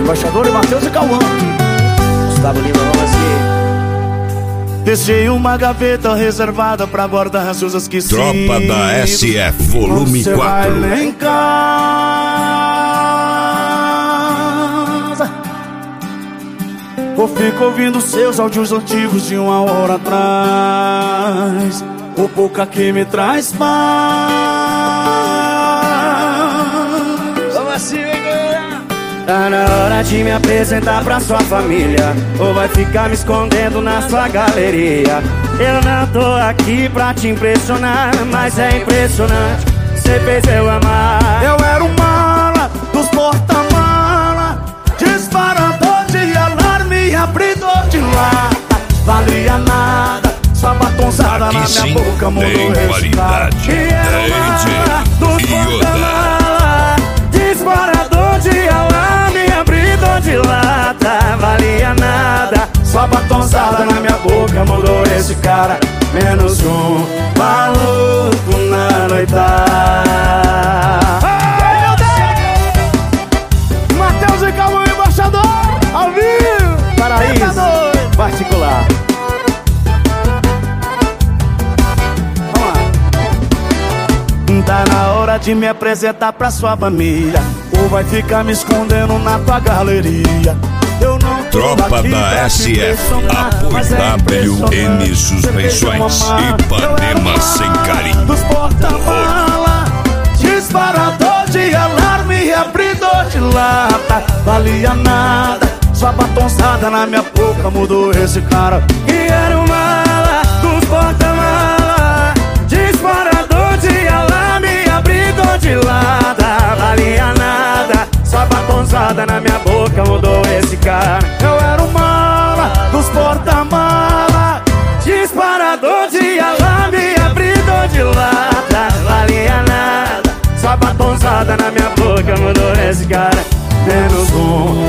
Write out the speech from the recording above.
Embaixador e Matheus e Cauã. Gustavo Lima, vamos assim. Deixei uma gaveta reservada pra guardar as coisas que Tropa sinto. da SF, volume Você 4. vai lá em casa, ou fico ouvindo seus áudios antigos de 1 hora atrás. O pouca que me traz paz. Vamos assim, galera. Tá na hora de me apresentar pra sua família, ou vai ficar me escondendo na sua galeria. Eu não tô aqui pra te impressionar, mas é impressionante, cê fez eu amar. Eu era o mala dos porta-mala, disparador de alarme, abridor de lata. Valia nada, sua batonzada na minha boca mudou esse cara. E era o mala dos porta-mala, disparador de alarme, abridor de lata. Valia nada, sua batonzada na minha boca mudou esse cara. Menos um maluco na noitada. Matheus e Cauã, embaixador, ao vivo, Paraíso particular. Vamos lá. Tá na hora de me apresentar pra sua família, ou vai ficar me escondendo na tua galeria. Eu não tô Tropa aqui da pra te SF, impressionar, mas é WN impressionante, Suspensões, cê fez eu amar. Ipanema sem carinho. Dos porta-mala, disparador de alarme, abridor de lata. Valia nada, sua batonzada na minha boca mudou esse cara. E era o mala dos porta-mala, disparador de alarme, abridor de lata. Valia nada, sua batonzada na minha boca mudou esse cara. Eu era o mala dos porta-mala, disparador de alarme, abridor de lata. Valia nada, sua batonzada na minha boca mudou esse cara. Menos um